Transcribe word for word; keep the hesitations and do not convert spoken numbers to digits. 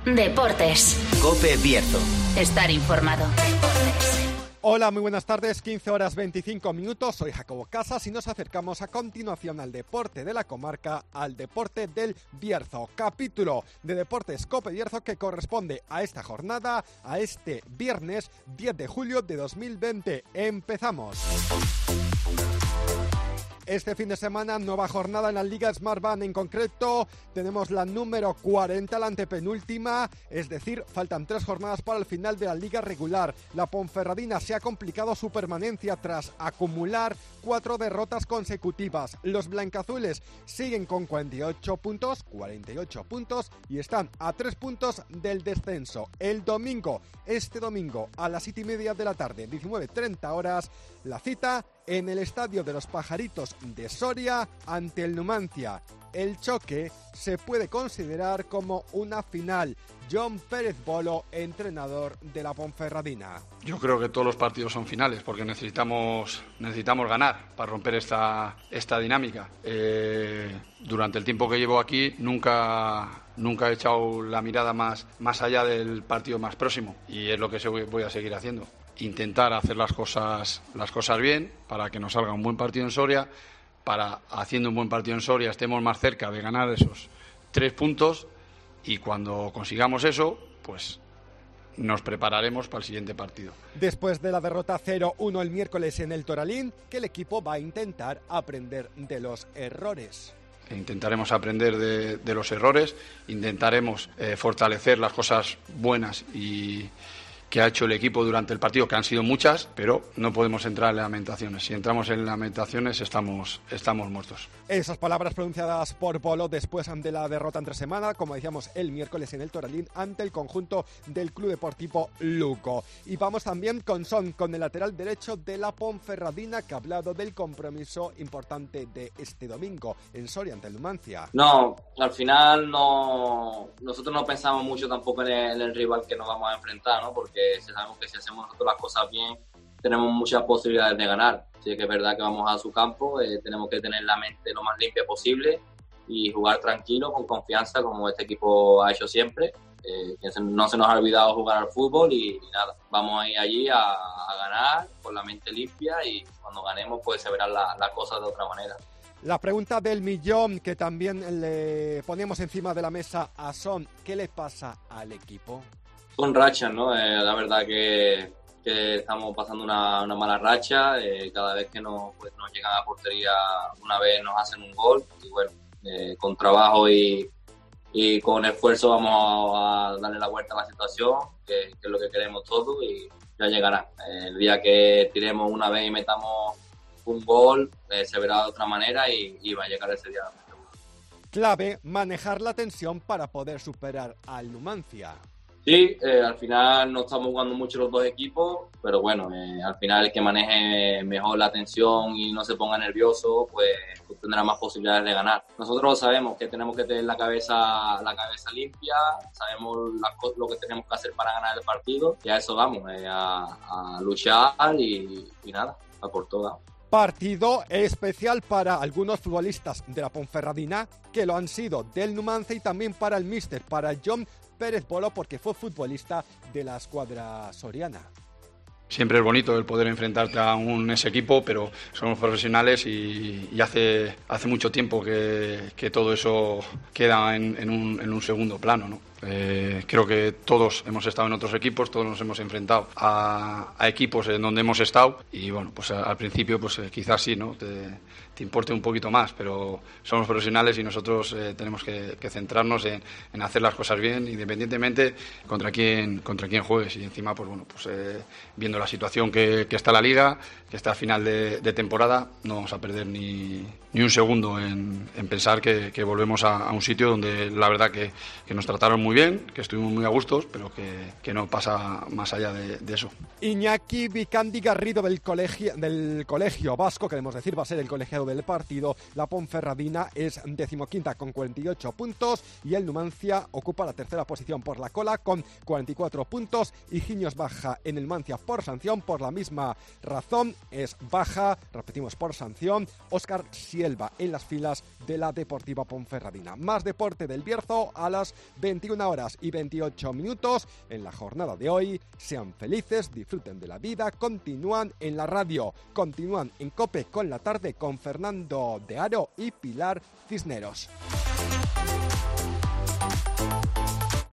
Deportes. COPE Bierzo. Estar informado. Hola, muy buenas tardes, quince horas veinticinco minutos, soy Jacobo Casas y nos acercamos a continuación al deporte de la comarca, al deporte del Bierzo. Capítulo de Deportes COPE Bierzo que corresponde a esta jornada, a este viernes diez de julio de dos mil veinte. Empezamos. Este fin de semana, nueva jornada en la Liga Smartbank. En concreto, tenemos la número cuarenta, la antepenúltima, es decir, faltan tres jornadas para el final de la Liga regular. La Ponferradina se ha complicado su permanencia tras acumular cuatro derrotas consecutivas. Los blancazules siguen con cuarenta y ocho puntos, cuarenta y ocho puntos y están a tres puntos del descenso. El domingo, este domingo, a las siete y media de la tarde, diecinueve treinta horas, la cita en el Estadio de los Pajaritos de Soria ante el Numancia. El choque se puede considerar como una final. John Pérez Bolo, entrenador de la Ponferradina. Yo creo que todos los partidos son finales porque necesitamos necesitamos ganar para romper esta, esta dinámica. Eh, durante el tiempo que llevo aquí nunca, nunca he echado la mirada más, más allá del partido más próximo y es lo que voy a seguir haciendo. Intentar hacer las cosas, las cosas bien para que nos salga un buen partido en Soria, para haciendo un buen partido en Soria estemos más cerca de ganar esos tres puntos y cuando consigamos eso, pues nos prepararemos para el siguiente partido. Después de la derrota cero uno el miércoles en el Toralín, que el equipo va a intentar aprender de los errores. Intentaremos aprender de, de los errores, intentaremos eh, fortalecer las cosas buenas y que ha hecho el equipo durante el partido, que han sido muchas, pero no podemos entrar en lamentaciones. Si entramos en lamentaciones estamos, estamos muertos. Esas palabras pronunciadas por Bolo después de la derrota entre semana, como decíamos el miércoles en el Toralín, ante el conjunto del Club Deportivo Lugo. Y vamos también con Son, con el lateral derecho de la Ponferradina, que ha hablado del compromiso importante de este domingo en Soria ante el Numancia. No, al final no, nosotros no pensamos mucho tampoco en el, en el rival que nos vamos a enfrentar, ¿no? Porque sabemos que si hacemos nosotros las cosas bien tenemos muchas posibilidades de ganar. Así que es verdad que vamos a su campo, eh, tenemos que tener la mente lo más limpia posible y jugar tranquilo, con confianza, como este equipo ha hecho siempre. Eh, que no se nos ha olvidado jugar al fútbol y, y nada, vamos a ir allí a, a ganar con la mente limpia y cuando ganemos pues se verán las la cosas de otra manera. La pregunta del millón que también le ponemos encima de la mesa a Son, ¿qué le pasa al equipo? Con rachas, ¿no? Eh, la verdad que, que estamos pasando una, una mala racha. Eh, cada vez que nos, pues, nos llegan a portería, una vez nos hacen un gol. Y bueno, eh, con trabajo y, y con esfuerzo vamos a, a darle la vuelta a la situación, que, que es lo que queremos todos y ya llegará. Eh, el día que tiremos una vez y metamos un gol, eh, se verá de otra manera y, y va a llegar ese día. Clave, manejar la tensión para poder superar al Numancia. Sí, eh, al final no estamos jugando mucho los dos equipos, pero bueno, eh, al final el que maneje mejor la tensión y no se ponga nervioso, pues, pues tendrá más posibilidades de ganar. Nosotros sabemos que tenemos que tener la cabeza la cabeza limpia, sabemos la, lo que tenemos que hacer para ganar el partido y a eso vamos, eh, a, a luchar y, y nada, a por todas. Partido especial para algunos futbolistas de la Ponferradina, que lo han sido del Numancia, y también para el míster, para John Pérez Bolo, porque fue futbolista de la escuadra soriana. Siempre es bonito el poder enfrentarte a un ese equipo, pero somos profesionales y, y hace, hace mucho tiempo que, que todo eso queda en, en, un, en un segundo plano, ¿no? Eh, creo que todos hemos estado en otros equipos, todos nos hemos enfrentado a, a equipos en donde hemos estado y bueno, pues a, al principio pues eh, quizás sí, ¿no? Te, te importe un poquito más, pero somos profesionales y nosotros eh, tenemos que, que centrarnos en, en hacer las cosas bien, independientemente contra quién contra quién juegues y encima pues bueno, pues eh, viendo la situación que, que está la liga, que está a final de, de temporada, no vamos a perder ni, ni un segundo en, en pensar que, que volvemos a, a un sitio donde la verdad que, que nos trataron muy bien, que estuvimos muy a gustos, pero que, que no pasa más allá de, de eso. Iñaki Vicandi Garrido del colegio, del colegio vasco, queremos decir, va a ser el colegiado del partido. La Ponferradina es decimoquinta con cuarenta y ocho puntos y el Numancia ocupa la tercera posición por la cola con cuarenta y cuatro puntos. Higiños baja en el Numancia por sanción, por la misma razón es baja, repetimos, por sanción, Óscar Sielva en las filas de la Deportiva Ponferradina. Más deporte del Bierzo a las veintiuna veintiuna horas y veintiocho minutos en la jornada de hoy. Sean felices, disfruten de la vida, continúan en la radio, continúan en COPE con la tarde con Fernando de Aro y Pilar Cisneros.